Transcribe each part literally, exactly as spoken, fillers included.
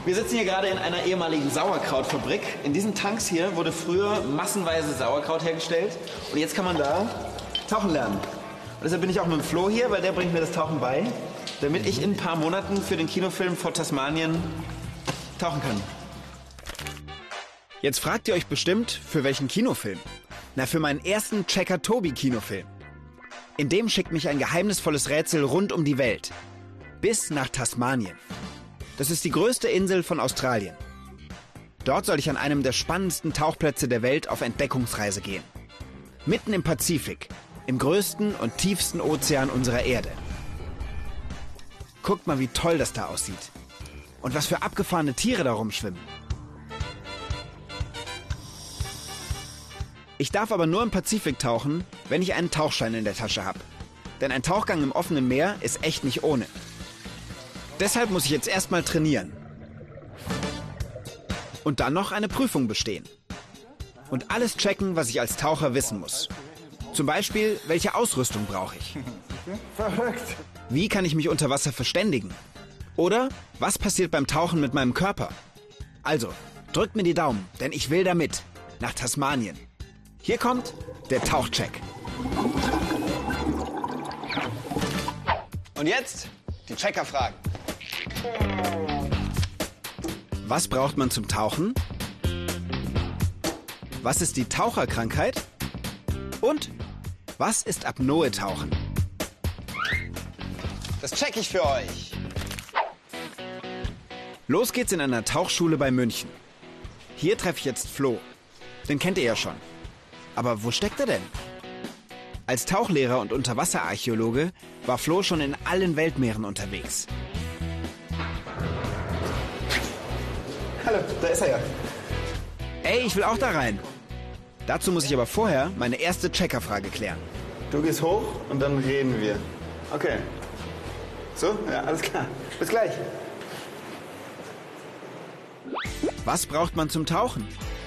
Wir sitzen hier gerade in einer ehemaligen Sauerkrautfabrik. In diesen Tanks hier wurde früher massenweise Sauerkraut hergestellt. Und jetzt kann man da tauchen lernen. Und deshalb bin ich auch mit dem Flo hier, weil der bringt mir das Tauchen bei, damit ich in ein paar Monaten für den Kinofilm Fort Tasmanien tauchen kann. Jetzt fragt ihr euch bestimmt, für welchen Kinofilm? Na, für meinen ersten Checker-Tobi-Kinofilm. In dem schickt mich ein geheimnisvolles Rätsel rund um die Welt. Bis nach Tasmanien. Das ist die größte Insel von Australien. Dort soll ich an einem der spannendsten Tauchplätze der Welt auf Entdeckungsreise gehen. Mitten im Pazifik, im größten und tiefsten Ozean unserer Erde. Guckt mal, wie toll das da aussieht. Und was für abgefahrene Tiere da rumschwimmen. Ich darf aber nur im Pazifik tauchen, wenn ich einen Tauchschein in der Tasche habe. Denn ein Tauchgang im offenen Meer ist echt nicht ohne. Deshalb muss ich jetzt erstmal trainieren. Und dann noch eine Prüfung bestehen. Und alles checken, was ich als Taucher wissen muss. Zum Beispiel, welche Ausrüstung brauche ich? Verrückt. Wie kann ich mich unter Wasser verständigen? Oder was passiert beim Tauchen mit meinem Körper? Also, drückt mir die Daumen, denn ich will damit nach Tasmanien. Hier kommt der Tauchcheck. Und jetzt die Checkerfragen. Was braucht man zum Tauchen? Was ist die Taucherkrankheit? Und was ist Apnoe-Tauchen? Das check ich für euch. Los geht's in einer Tauchschule bei München. Hier treffe ich jetzt Flo. Den kennt ihr ja schon. Aber wo steckt er denn? Als Tauchlehrer und Unterwasserarchäologe war Flo schon in allen Weltmeeren unterwegs. Hallo, da ist er ja. Ey, ich will auch da rein. Dazu muss ich aber vorher meine erste Checkerfrage klären. Du gehst hoch und dann reden wir. Okay. So? Ja, alles klar. Bis gleich. Was braucht man zum Tauchen?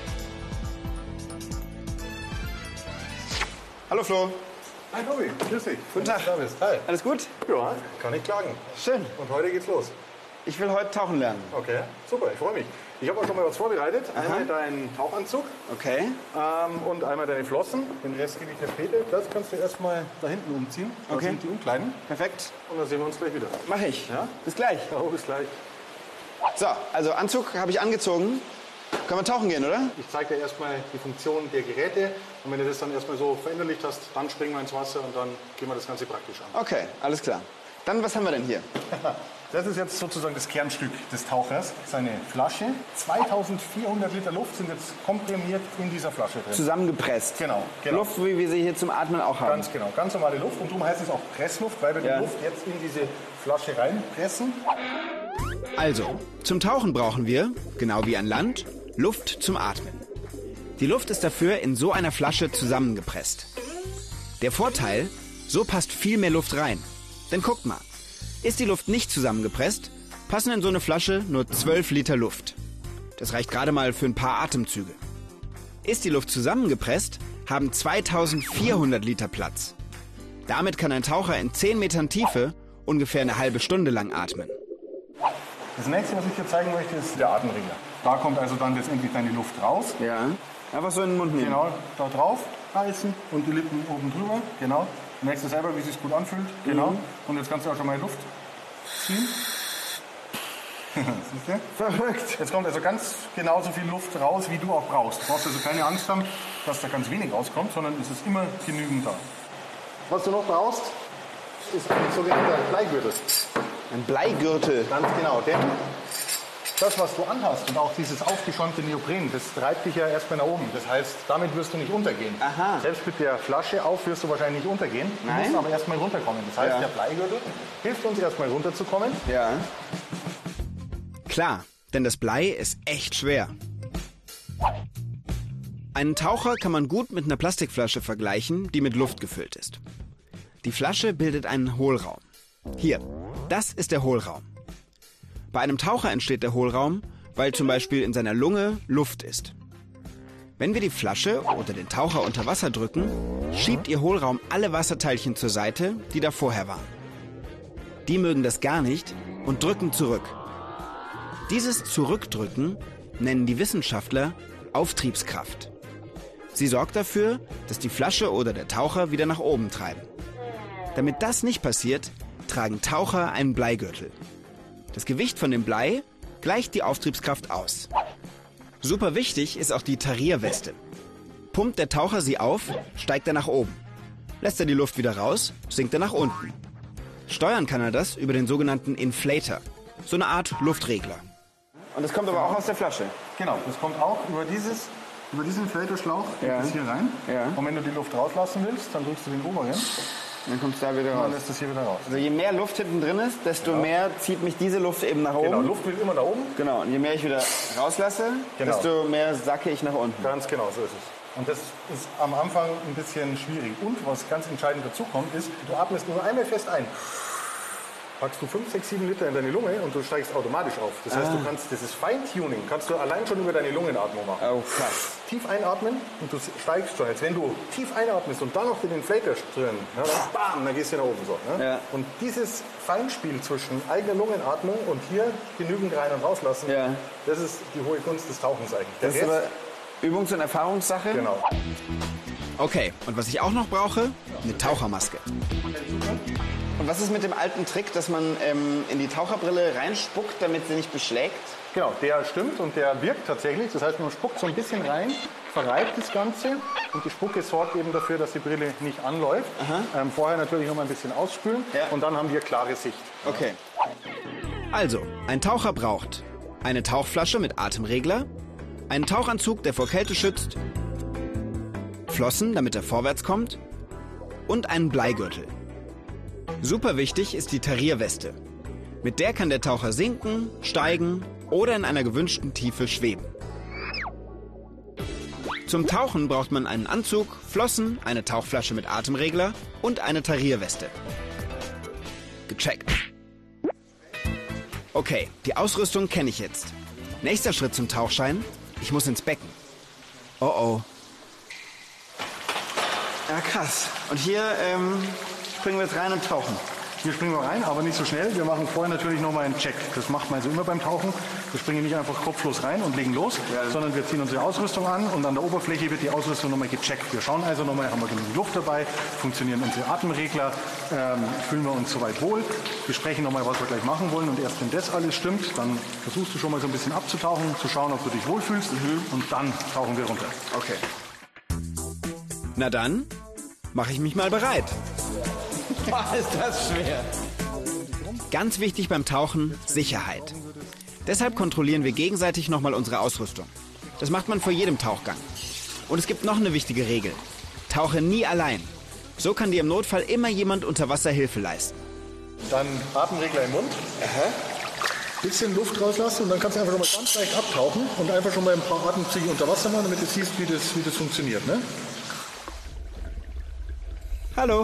Hallo Flo. Hi Tobi, grüß dich. Guten Tag. Da bist. Hi. Alles gut? Ja, kann ich klagen. Schön. Und heute geht's los. Ich will heute tauchen lernen. Okay, super, ich freue mich. Ich habe auch schon mal was vorbereitet. Aha. Einmal deinen Tauchanzug Okay. ähm, und einmal deine Flossen. Den Rest gebe ich der Peter. Das kannst du erstmal da hinten umziehen. Da Okay. sind die Umkleiden. Perfekt. Und dann sehen wir uns gleich wieder. Mach ich. Ja? Bis gleich. Ja, bis gleich. So, also Anzug habe ich angezogen. Können wir tauchen gehen, oder? Ich zeige dir erstmal die Funktion der Geräte. Und wenn du das dann erstmal so verinnerlicht hast, dann springen wir ins Wasser und dann gehen wir das Ganze praktisch an. Okay, alles klar. Dann, was haben wir denn hier? Das ist jetzt sozusagen das Kernstück des Tauchers. Seine Flasche. zweitausendvierhundert Liter Luft sind jetzt komprimiert in dieser Flasche drin. Zusammengepresst. Genau, genau. Luft, wie wir sie hier zum Atmen auch haben. Ganz genau, ganz normale Luft. Und darum heißt es auch Pressluft, weil wir Ja. die Luft jetzt in diese Flasche reinpressen. Also, zum Tauchen brauchen wir, genau wie an Land, Luft zum Atmen. Die Luft ist dafür in so einer Flasche zusammengepresst. Der Vorteil, so passt viel mehr Luft rein. Denn guckt mal, ist die Luft nicht zusammengepresst, passen in so eine Flasche nur zwölf Liter Luft. Das reicht gerade mal für ein paar Atemzüge. Ist die Luft zusammengepresst, haben zweitausendvierhundert Liter Platz. Damit kann ein Taucher in zehn Metern Tiefe ungefähr eine halbe Stunde lang atmen. Das nächste, was ich dir zeigen möchte, ist der Atemregler. Da kommt also dann letztendlich deine Luft raus. Ja. Einfach so in den Mund nehmen. Genau, da drauf reißen und die Lippen oben drüber. Genau. Du merkst du selber, wie es sich gut anfühlt. Genau. Mhm. Und jetzt kannst du auch schon mal Luft ziehen. Siehst du? Verrückt. Jetzt kommt also ganz genauso viel Luft raus, wie du auch brauchst. Du brauchst also keine Angst haben, dass da ganz wenig rauskommt, sondern es ist immer genügend da. Was du noch brauchst, ist ein sogenannter Bleigürtel. Ein Bleigürtel. Ganz genau, denn das, was du anhast und auch dieses aufgeschäumte Neopren, das treibt dich ja erstmal nach oben. Das heißt, damit wirst du nicht untergehen. Aha. Selbst mit der Flasche auf wirst du wahrscheinlich nicht untergehen. Du Nein. musst aber erstmal runterkommen. Das heißt, Ja. der Bleigürtel hilft uns erstmal runterzukommen. Ja. Klar, denn das Blei ist echt schwer. Einen Taucher kann man gut mit einer Plastikflasche vergleichen, die mit Luft gefüllt ist. Die Flasche bildet einen Hohlraum. Hier, das ist der Hohlraum. Bei einem Taucher entsteht der Hohlraum, weil zum Beispiel in seiner Lunge Luft ist. Wenn wir die Flasche oder den Taucher unter Wasser drücken, schiebt ihr Hohlraum alle Wasserteilchen zur Seite, die da vorher waren. Die mögen das gar nicht und drücken zurück. Dieses Zurückdrücken nennen die Wissenschaftler Auftriebskraft. Sie sorgt dafür, dass die Flasche oder der Taucher wieder nach oben treiben. Damit das nicht passiert, tragen Taucher einen Bleigürtel. Das Gewicht von dem Blei gleicht die Auftriebskraft aus. Super wichtig ist auch die Tarierweste. Pumpt der Taucher sie auf, steigt er nach oben. Lässt er die Luft wieder raus, sinkt er nach unten. Steuern kann er das über den sogenannten Inflator, so eine Art Luftregler. Und das kommt aber auch aus der Flasche? Genau, das kommt auch über dieses, über diesen Inflatorschlauch Ja. hier rein. Ja. Und wenn du die Luft rauslassen willst, dann drückst du den oberen und Dann kommt es da wieder dann raus. lässt es hier wieder raus. Also je mehr Luft hinten drin ist, desto mehr zieht mich diese Luft eben nach oben. Genau, Luft will immer nach oben. Genau, und je mehr ich wieder rauslasse, Genau. desto mehr sacke ich nach unten. Ganz genau, so ist es. Und das ist am Anfang ein bisschen schwierig. Und was ganz entscheidend dazu kommt, ist, du atmest nur einmal fest ein. Packst du fünf, sechs, sieben Liter in deine Lunge und du steigst automatisch auf. Das heißt, du kannst dieses Feintuning kannst du allein schon über deine Lungenatmung machen. Oh, krass. Tief einatmen und du steigst schon. Jetzt wenn du tief einatmest und dann noch den Inflator drin, ja, dann bam, dann gehst du nach oben so. Ne? Ja. Und dieses Feinspiel zwischen eigener Lungenatmung und hier genügend rein und rauslassen, Ja. das ist die hohe Kunst des Tauchens eigentlich. Der Das ist Rest- aber Übungs- und Erfahrungssache. genau. Okay, und was ich auch noch brauche? Eine Tauchermaske. Und was ist mit dem alten Trick, dass man ähm, in die Taucherbrille reinspuckt, damit sie nicht beschlägt? Genau, der stimmt und der wirkt tatsächlich. Das heißt, man spuckt so ein bisschen rein, verreibt das Ganze und die Spucke sorgt eben dafür, dass die Brille nicht anläuft. Ähm, vorher natürlich noch mal ein bisschen ausspülen Ja. und dann haben wir klare Sicht. Okay. Also, ein Taucher braucht eine Tauchflasche mit Atemregler, einen Tauchanzug, der vor Kälte schützt, Flossen, damit er vorwärts kommt und einen Bleigürtel. Super wichtig ist die Tarierweste. Mit der kann der Taucher sinken, steigen oder in einer gewünschten Tiefe schweben. Zum Tauchen braucht man einen Anzug, Flossen, eine Tauchflasche mit Atemregler und eine Tarierweste. Gecheckt. Okay, die Ausrüstung kenne ich jetzt. Nächster Schritt zum Tauchschein. Ich muss ins Becken. Oh oh. Ja, krass. Und hier ähm, springen wir jetzt rein und tauchen. Hier springen wir rein, aber nicht so schnell. Wir machen vorher natürlich noch mal einen Check. Das macht man also immer beim Tauchen. Wir springen nicht einfach kopflos rein und legen los, Ja. sondern wir ziehen unsere Ausrüstung an und an der Oberfläche wird die Ausrüstung noch mal gecheckt. Wir schauen also noch mal, haben wir genug Luft dabei, funktionieren unsere Atemregler, ähm, fühlen wir uns soweit wohl. Wir sprechen noch mal, was wir gleich machen wollen und erst wenn das alles stimmt, dann versuchst du schon mal so ein bisschen abzutauchen, zu schauen, ob du dich wohlfühlst und dann tauchen wir runter. Okay. Na dann, mache ich mich mal bereit. Boah, ist das schwer. Ganz wichtig beim Tauchen, Sicherheit. Deshalb kontrollieren wir gegenseitig nochmal unsere Ausrüstung. Das macht man vor jedem Tauchgang. Und es gibt noch eine wichtige Regel. Tauche nie allein. So kann dir im Notfall immer jemand unter Wasser Hilfe leisten. Dann Atemregler im Mund. Bisschen Luft rauslassen und dann kannst du einfach schon mal ganz leicht abtauchen und einfach schon mal ein paar Atemzüge unter Wasser machen, damit du siehst, wie das, wie das funktioniert. Ne? Hallo.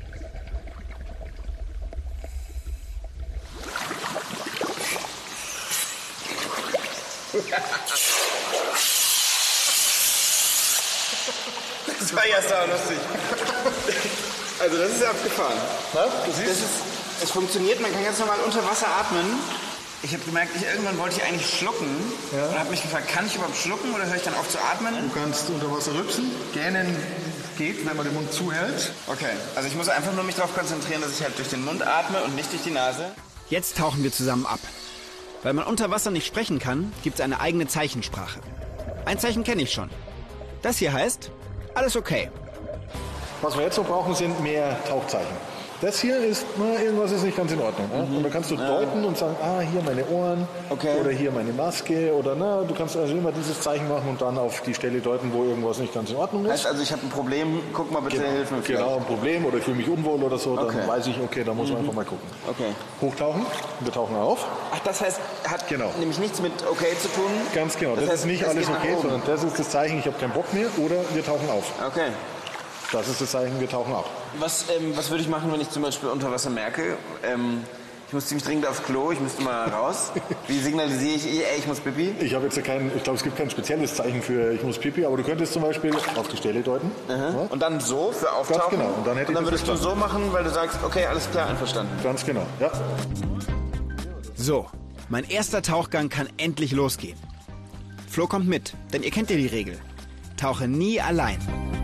Das war ja sau lustig. Also das ist ja abgefahren. Na, du Das siehst, ist, es funktioniert, man kann ganz normal unter Wasser atmen. Ich habe gemerkt, ich, irgendwann wollte ich eigentlich schlucken Ja. und habe mich gefragt, kann ich überhaupt schlucken oder höre ich dann auf zu atmen? du kannst unter Wasser rübsen. Gähnen geht, wenn man den Mund zuhält. Okay, also ich muss einfach nur mich darauf konzentrieren, dass ich halt durch den Mund atme und nicht durch die Nase. Jetzt tauchen wir zusammen ab. Weil man unter Wasser nicht sprechen kann, gibt es eine eigene Zeichensprache. Ein Zeichen kenne ich schon. Das hier heißt, alles okay. Was wir jetzt noch brauchen, sind mehr Tauchzeichen. Das hier ist, na, irgendwas ist nicht ganz in Ordnung. Ne? Und dann kannst du deuten und sagen, ah, hier meine Ohren Okay. oder hier meine Maske oder na, du kannst also immer dieses Zeichen machen und dann auf die Stelle deuten, wo irgendwas nicht ganz in Ordnung ist. Heißt also, ich habe ein Problem, guck mal bitte, hilf mir vielleicht. Genau, ein Problem oder ich fühle mich unwohl oder so, dann Okay. weiß ich, okay, da muss man einfach mal gucken. Okay. Hochtauchen, wir tauchen auf. Ach, das heißt, hat Genau. nämlich nichts mit okay zu tun? Ganz genau, das, Das heißt, ist nicht es alles geht nach okay, oben. sondern das ist das Zeichen, ich habe keinen Bock mehr oder wir tauchen auf. Okay. Das ist das Zeichen, wir tauchen ab. Was, ähm, was würde ich machen, wenn ich zum Beispiel unter Wasser merke, ähm, ich muss ziemlich dringend aufs Klo, ich müsste mal raus. Wie signalisiere ich, ey, ich muss pipi? Ich habe jetzt kein, ich glaube, es gibt kein spezielles Zeichen für ich muss pipi, aber du könntest zum Beispiel auf die Stelle deuten. Ja? Und dann so für Auftauchen? genau, und dann hätte ich das würdest du so machen, weil du sagst, okay, alles klar, einverstanden. Ganz genau, ja. So, Mein erster Tauchgang kann endlich losgehen. Flo kommt mit, denn ihr kennt ja die Regel. Tauche nie allein.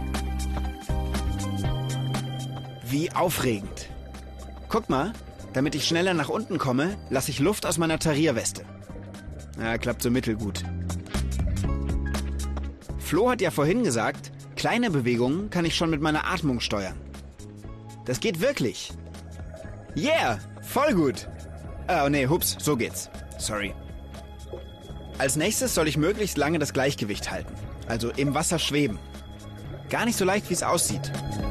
Wie aufregend. Guckt mal, damit ich schneller nach unten komme, lasse ich Luft aus meiner Tarierweste. Ja, klappt so mittelgut. Flo hat ja vorhin gesagt, kleine Bewegungen kann ich schon mit meiner Atmung steuern. Das geht wirklich. Yeah, voll gut. Oh nee, hups, so geht's. Sorry. Als nächstes soll ich möglichst lange das Gleichgewicht halten. Also im Wasser schweben. Gar nicht so leicht, wie es aussieht.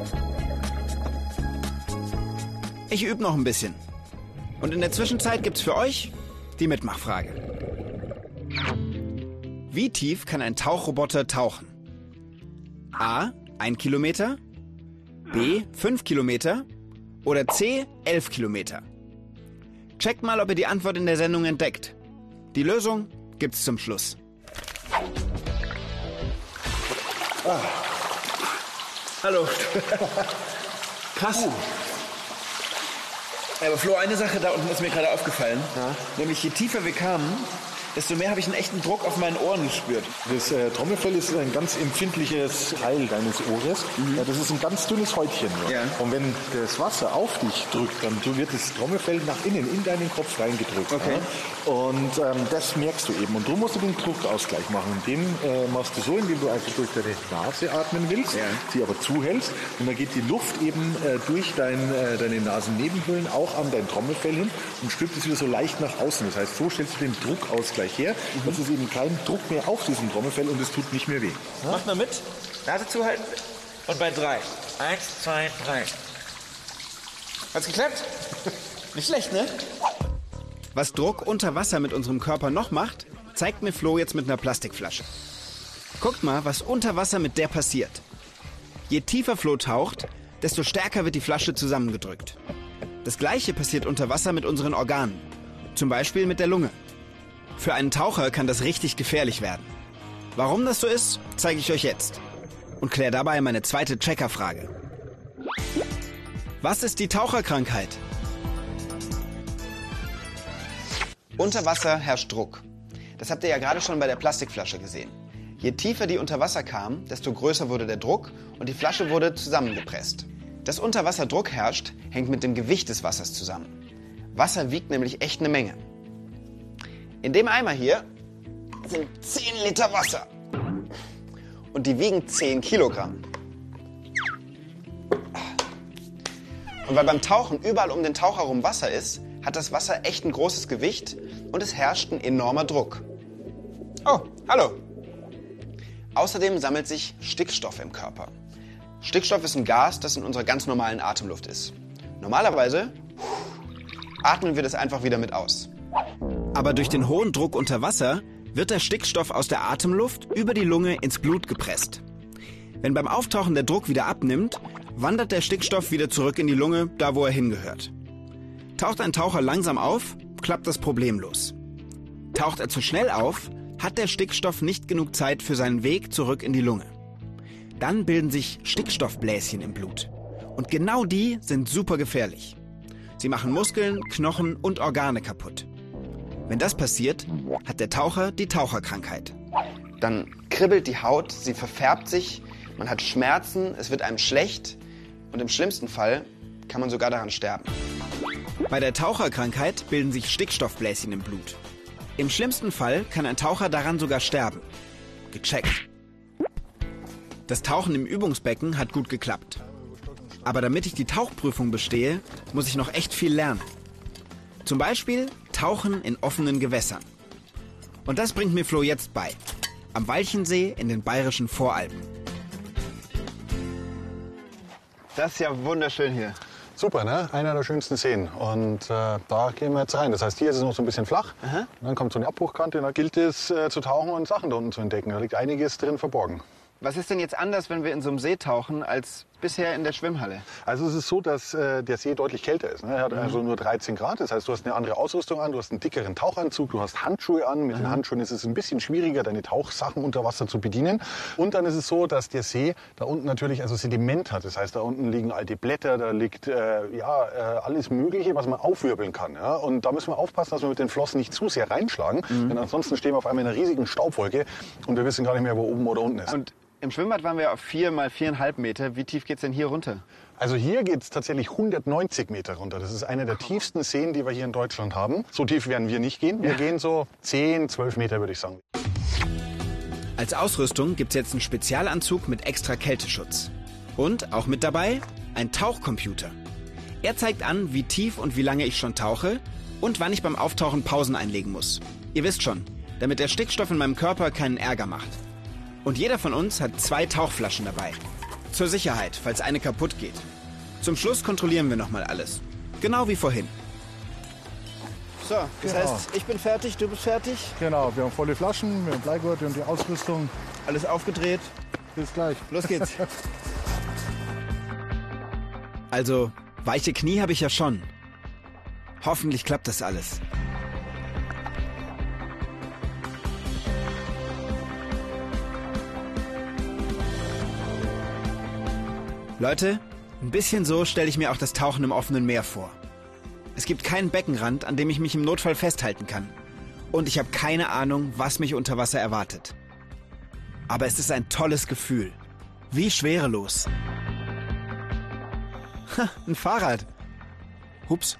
Ich übe noch ein bisschen. Und in der Zwischenzeit gibt's für euch die Mitmachfrage. Wie tief kann ein Tauchroboter tauchen? A. ein Kilometer. B. fünf Kilometer. Oder C. elf Kilometer. Checkt mal, ob ihr die Antwort in der Sendung entdeckt. Die Lösung gibt's zum Schluss. Ah. Hallo. Krass. Uh. Aber Flo, eine Sache da unten ist mir gerade aufgefallen. Ja? Nämlich je tiefer wir kamen, desto mehr habe ich einen echten Druck auf meinen Ohren gespürt. Das äh, Trommelfell ist ein ganz empfindliches Teil deines Ohres. Mhm. Ja, das ist ein ganz dünnes Häutchen. Ja. Und wenn das Wasser auf dich drückt, dann wird das Trommelfell nach innen, in deinen Kopf reingedrückt. Okay. Ja? Und ähm, das merkst du eben. Und du musst den Druckausgleich machen. Und den äh, machst du so, indem du einfach durch deine Nase atmen willst, ja. sie aber zuhältst. Und dann geht die Luft eben äh, durch dein, äh, deine Nasennebenhöhlen auch an dein Trommelfell hin und stülpt es wieder so leicht nach außen. Das heißt, so stellst du den Druckausgleich her. Mhm. Das ist eben kein Druck mehr auf diesem Trommelfell und es tut nicht mehr weh. Ja? Macht mal mit. Nase zuhalten. Und bei drei. Eins, zwei, drei. Hat's geklappt? Nicht schlecht, ne? Was Druck unter Wasser mit unserem Körper noch macht, zeigt mir Flo jetzt mit einer Plastikflasche. Guckt mal, was unter Wasser mit der passiert. Je tiefer Flo taucht, desto stärker wird die Flasche zusammengedrückt. Das Gleiche passiert unter Wasser mit unseren Organen. Zum Beispiel mit der Lunge. Für einen Taucher kann das richtig gefährlich werden. Warum das so ist, zeige ich euch jetzt. Und kläre dabei meine zweite Checkerfrage. Was ist die Taucherkrankheit? Unter Wasser herrscht Druck. Das habt ihr ja gerade schon bei der Plastikflasche gesehen. Je tiefer die unter Wasser kam, desto größer wurde der Druck und die Flasche wurde zusammengepresst. Dass unter Wasser Druck herrscht, hängt mit dem Gewicht des Wassers zusammen. Wasser wiegt nämlich echt eine Menge. In dem Eimer hier sind zehn Liter Wasser. Und die wiegen zehn Kilogramm. Und weil beim Tauchen überall um den Taucher herum Wasser ist, hat das Wasser echt ein großes Gewicht und es herrscht ein enormer Druck. Oh, hallo. Außerdem sammelt sich Stickstoff im Körper. Stickstoff ist ein Gas, das in unserer ganz normalen Atemluft ist. Normalerweise atmen wir das einfach wieder mit aus. Aber durch den hohen Druck unter Wasser wird der Stickstoff aus der Atemluft über die Lunge ins Blut gepresst. Wenn beim Auftauchen der Druck wieder abnimmt, wandert der Stickstoff wieder zurück in die Lunge, da wo er hingehört. Taucht ein Taucher langsam auf, klappt das problemlos. Taucht er zu schnell auf, hat der Stickstoff nicht genug Zeit für seinen Weg zurück in die Lunge. Dann bilden sich Stickstoffbläschen im Blut. Und genau die sind super gefährlich. Sie machen Muskeln, Knochen und Organe kaputt. Wenn das passiert, hat der Taucher die Taucherkrankheit. Dann kribbelt die Haut, sie verfärbt sich, man hat Schmerzen, es wird einem schlecht und im schlimmsten Fall kann man sogar daran sterben. Bei der Taucherkrankheit bilden sich Stickstoffbläschen im Blut. Im schlimmsten Fall kann ein Taucher daran sogar sterben. Gecheckt. Das Tauchen im Übungsbecken hat gut geklappt. Aber damit ich die Tauchprüfung bestehe, muss ich noch echt viel lernen. Zum Beispiel Tauchen in offenen Gewässern. Und das bringt mir Flo jetzt bei. Am Walchensee in den bayerischen Voralpen. Das ist ja wunderschön hier. Super, ne? Einer der schönsten Seen. Und äh, da gehen wir jetzt rein. Das heißt, hier ist es noch so ein bisschen flach. Aha. Dann kommt so eine Abbruchkante und da gilt es äh, zu tauchen und Sachen da unten zu entdecken. Da liegt einiges drin verborgen. Was ist denn jetzt anders, wenn wir in so einem See tauchen, als bisher in der Schwimmhalle? Also es ist so, dass äh, der See deutlich kälter ist. Ne? Er hat mhm. also nur dreizehn Grad. Das heißt, du hast eine andere Ausrüstung an, du hast einen dickeren Tauchanzug, du hast Handschuhe an. Mit mhm. den Handschuhen ist es ein bisschen schwieriger, deine Tauchsachen unter Wasser zu bedienen. Und dann ist es so, dass der See da unten natürlich also Sediment hat. Das heißt, da unten liegen alte Blätter, da liegt äh, ja äh, alles Mögliche, was man aufwirbeln kann. Ja? Und da müssen wir aufpassen, dass wir mit den Flossen nicht zu sehr reinschlagen. Mhm. Denn ansonsten stehen wir auf einmal in einer riesigen Staubwolke und wir wissen gar nicht mehr, wo oben oder unten ist. Und im Schwimmbad waren wir auf vier mal viereinhalb Meter. Wie tief geht's denn hier runter? Also hier geht's tatsächlich hundertneunzig Meter runter. Das ist einer der tiefsten Seen, die wir hier in Deutschland haben. So tief werden wir nicht gehen. Wir ja. gehen so zehn, zwölf Meter, würde ich sagen. Als Ausrüstung gibt's jetzt einen Spezialanzug mit extra Kälteschutz. Und auch mit dabei ein Tauchcomputer. Er zeigt an, wie tief und wie lange ich schon tauche und wann ich beim Auftauchen Pausen einlegen muss. Ihr wisst schon, damit der Stickstoff in meinem Körper keinen Ärger macht. Und jeder von uns hat zwei Tauchflaschen dabei. Zur Sicherheit, falls eine kaputt geht. Zum Schluss kontrollieren wir nochmal alles. Genau wie vorhin. So, das genau. heißt, ich bin fertig, du bist fertig. Genau, wir haben volle Flaschen, wir haben Bleigurte und die Ausrüstung. Alles aufgedreht. Bis gleich. Los geht's. Also, weiche Knie habe ich ja schon. Hoffentlich klappt das alles. Leute, ein bisschen so stelle ich mir auch das Tauchen im offenen Meer vor. Es gibt keinen Beckenrand, an dem ich mich im Notfall festhalten kann. Und ich habe keine Ahnung, was mich unter Wasser erwartet. Aber es ist ein tolles Gefühl. Wie schwerelos. Ha, ein Fahrrad. Hups.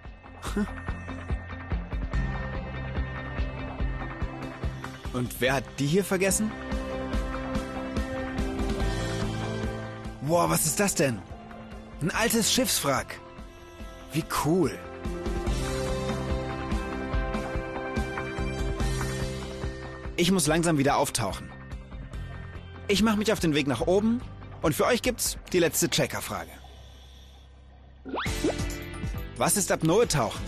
Und wer hat die hier vergessen? Wow, was ist das denn? Ein altes Schiffswrack. Wie cool. Ich muss langsam wieder auftauchen. Ich mache mich auf den Weg nach oben und für euch gibt's die letzte Checkerfrage. Was ist Apnoe-Tauchen?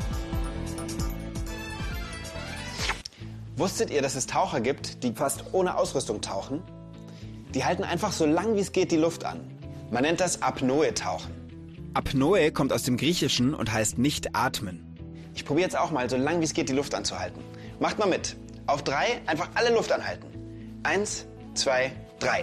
Wusstet ihr, dass es Taucher gibt, die fast ohne Ausrüstung tauchen? Die halten einfach so lang wie es geht die Luft an. Man nennt das Apnoe-Tauchen. Apnoe kommt aus dem Griechischen und heißt nicht atmen. Ich probiere jetzt auch mal so lang wie es geht die Luft anzuhalten. Macht mal mit. Auf drei einfach alle Luft anhalten. Eins, zwei, drei.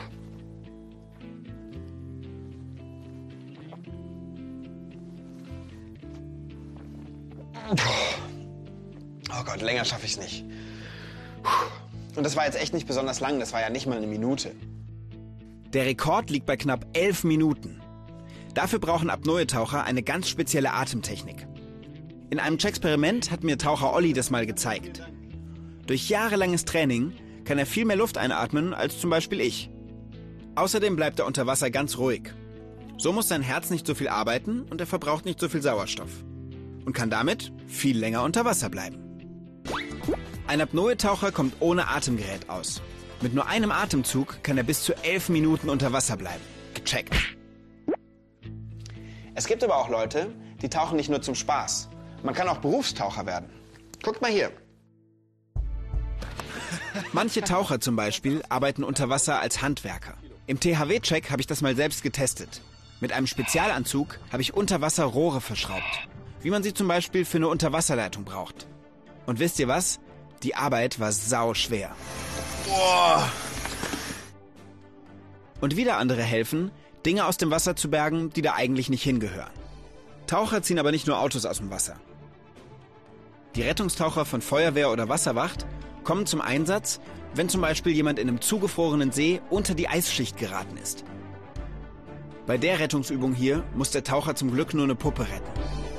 Oh Gott, länger schaffe ich es nicht. Und das war jetzt echt nicht besonders lang, das war ja nicht mal eine Minute. Der Rekord liegt bei knapp elf Minuten. Dafür brauchen Apnoe-Taucher eine ganz spezielle Atemtechnik. In einem Experiment hat mir Taucher Olli das mal gezeigt. Durch jahrelanges Training kann er viel mehr Luft einatmen als zum Beispiel ich. Außerdem bleibt er unter Wasser ganz ruhig. So muss sein Herz nicht so viel arbeiten und er verbraucht nicht so viel Sauerstoff. Und kann damit viel länger unter Wasser bleiben. Ein Apnoe-Taucher kommt ohne Atemgerät aus. Mit nur einem Atemzug kann er bis zu elf Minuten unter Wasser bleiben. Gecheckt. Es gibt aber auch Leute, die tauchen nicht nur zum Spaß. Man kann auch Berufstaucher werden. Guckt mal hier. Manche Taucher zum Beispiel arbeiten unter Wasser als Handwerker. Im T H W-Check habe ich das mal selbst getestet. Mit einem Spezialanzug habe ich unter Wasser Rohre verschraubt. Wie man sie zum Beispiel für eine Unterwasserleitung braucht. Und wisst ihr was? Die Arbeit war sau schwer. Boah. Und wieder andere helfen, Dinge aus dem Wasser zu bergen, die da eigentlich nicht hingehören. Taucher ziehen aber nicht nur Autos aus dem Wasser. Die Rettungstaucher von Feuerwehr oder Wasserwacht kommen zum Einsatz, wenn zum Beispiel jemand in einem zugefrorenen See unter die Eisschicht geraten ist. Bei der Rettungsübung hier muss der Taucher zum Glück nur eine Puppe retten.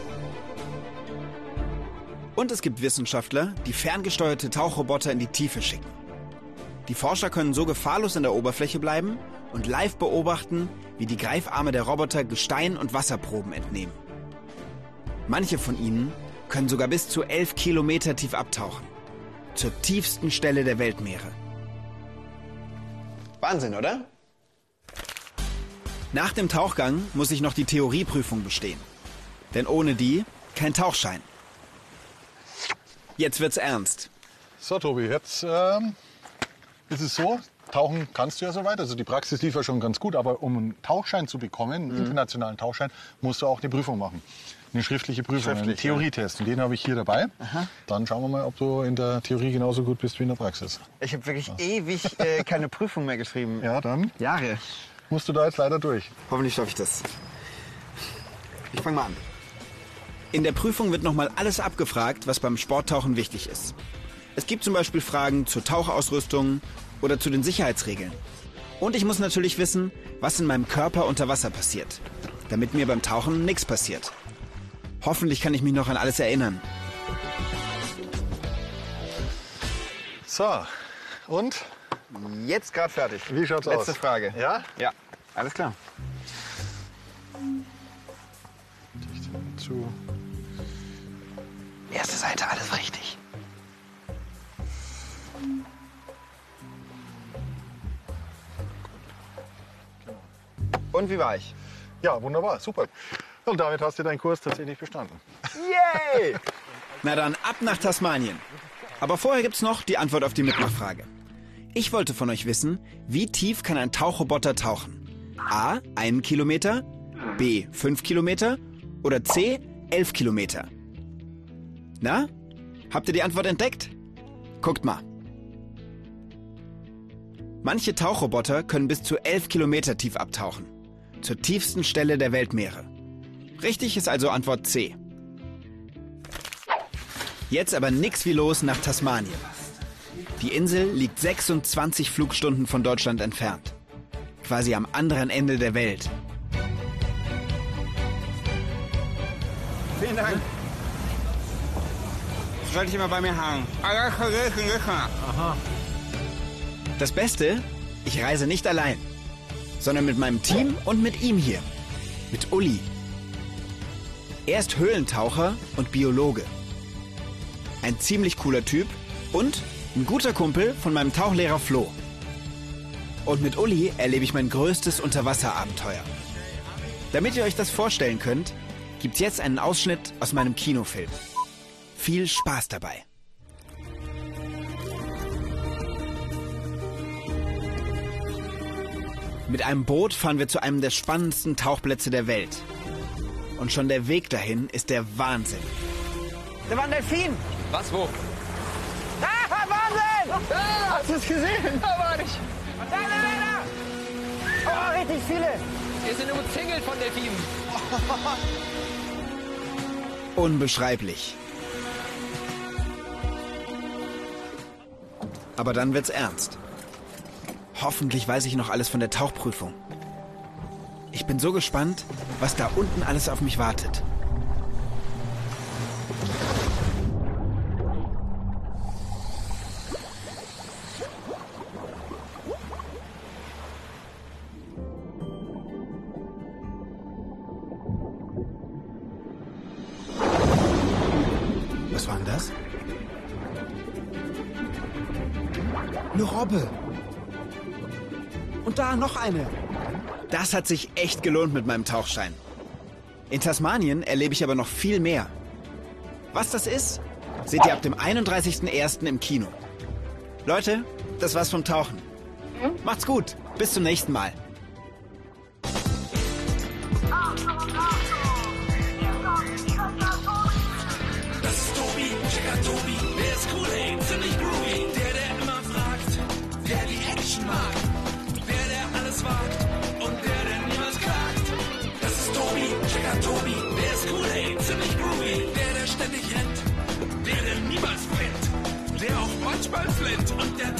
Und es gibt Wissenschaftler, die ferngesteuerte Tauchroboter in die Tiefe schicken. Die Forscher können so gefahrlos an der Oberfläche bleiben und live beobachten, wie die Greifarme der Roboter Gestein und Wasserproben entnehmen. Manche von ihnen können sogar bis zu elf Kilometer tief abtauchen. Zur tiefsten Stelle der Weltmeere. Wahnsinn, oder? Nach dem Tauchgang muss ich noch die Theorieprüfung bestehen. Denn ohne die kein Tauchschein. Jetzt wird's ernst. So, Tobi, jetzt ähm, ist es so, Tauchen kannst du ja soweit, also die Praxis lief ja schon ganz gut, aber um einen Tauchschein zu bekommen, einen Mhm. internationalen Tauchschein, musst du auch eine Prüfung machen. Eine schriftliche Prüfung, einen Schriftlich, Theorietest. Und den habe ich hier dabei. Aha. Dann schauen wir mal, ob du in der Theorie genauso gut bist wie in der Praxis. Ich habe wirklich ewig äh, keine Prüfung mehr geschrieben. Ja, dann Jahre. musst du da jetzt leider durch. Hoffentlich schaffe ich das. Ich fange mal an. In der Prüfung wird nochmal alles abgefragt, was beim Sporttauchen wichtig ist. Es gibt zum Beispiel Fragen zur Tauchausrüstung oder zu den Sicherheitsregeln. Und ich muss natürlich wissen, was in meinem Körper unter Wasser passiert, damit mir beim Tauchen nichts passiert. Hoffentlich kann ich mich noch an alles erinnern. So, und? Jetzt gerade fertig. Wie schaut's aus? Letzte Frage. Ja? Ja, alles klar. Dicht zu. Erste Seite, alles richtig. Und wie war ich? Ja, wunderbar, super. Und damit hast du deinen Kurs tatsächlich bestanden. Yay! Na dann, ab nach Tasmanien. Aber vorher gibt's noch die Antwort auf die Mitmachfrage. Ich wollte von euch wissen, wie tief kann ein Tauchroboter tauchen? A, einen Kilometer, B, fünf Kilometer oder C, elf Kilometer? Na, habt ihr die Antwort entdeckt? Guckt mal. Manche Tauchroboter können bis zu elf Kilometer tief abtauchen. Zur tiefsten Stelle der Weltmeere. Richtig ist also Antwort C. Jetzt aber nix wie los nach Tasmanien. Die Insel liegt sechsundzwanzig Flugstunden von Deutschland entfernt. Quasi am anderen Ende der Welt. Vielen Dank. Sollte ich immer bei mir hangen. Aha. Das Beste, ich reise nicht allein, sondern mit meinem Team und mit ihm hier. Mit Uli. Er ist Höhlentaucher und Biologe. Ein ziemlich cooler Typ und ein guter Kumpel von meinem Tauchlehrer Flo. Und mit Uli erlebe ich mein größtes Unterwasserabenteuer. Damit ihr euch das vorstellen könnt, gibt's jetzt einen Ausschnitt aus meinem Kinofilm. Viel Spaß dabei. Mit einem Boot fahren wir zu einem der spannendsten Tauchplätze der Welt. Und schon der Weg dahin ist der Wahnsinn. Da war ein Delfin. Was, wo? Ah, Wahnsinn! Ah, hast du es gesehen? Da war ich. Da, da, da, da. Oh, richtig viele. Wir sind umzingelt von Delfinen. Unbeschreiblich. Aber dann wird's ernst. Hoffentlich weiß ich noch alles von der Tauchprüfung. Ich bin so gespannt, was da unten alles auf mich wartet. Was war denn das? Eine Robbe. Und da noch eine. Das hat sich echt gelohnt mit meinem Tauchschein. In Tasmanien erlebe ich aber noch viel mehr. Was das ist, seht ihr ab dem einunddreißigsten ersten im Kino. Leute, das war's vom Tauchen. Macht's gut. Bis zum nächsten Mal. Das ist Tobi, Checker Tobi, der ist cool, ey, ziemlich groovy. Der, der immer fragt, der die Action mag, der, der alles wagt und der, der niemals klagt. Das ist Tobi, Checker Tobi, der ist cool, ey, ziemlich groovy. Der, der ständig rennt, der, der niemals brennt, der auch manchmal flennt und der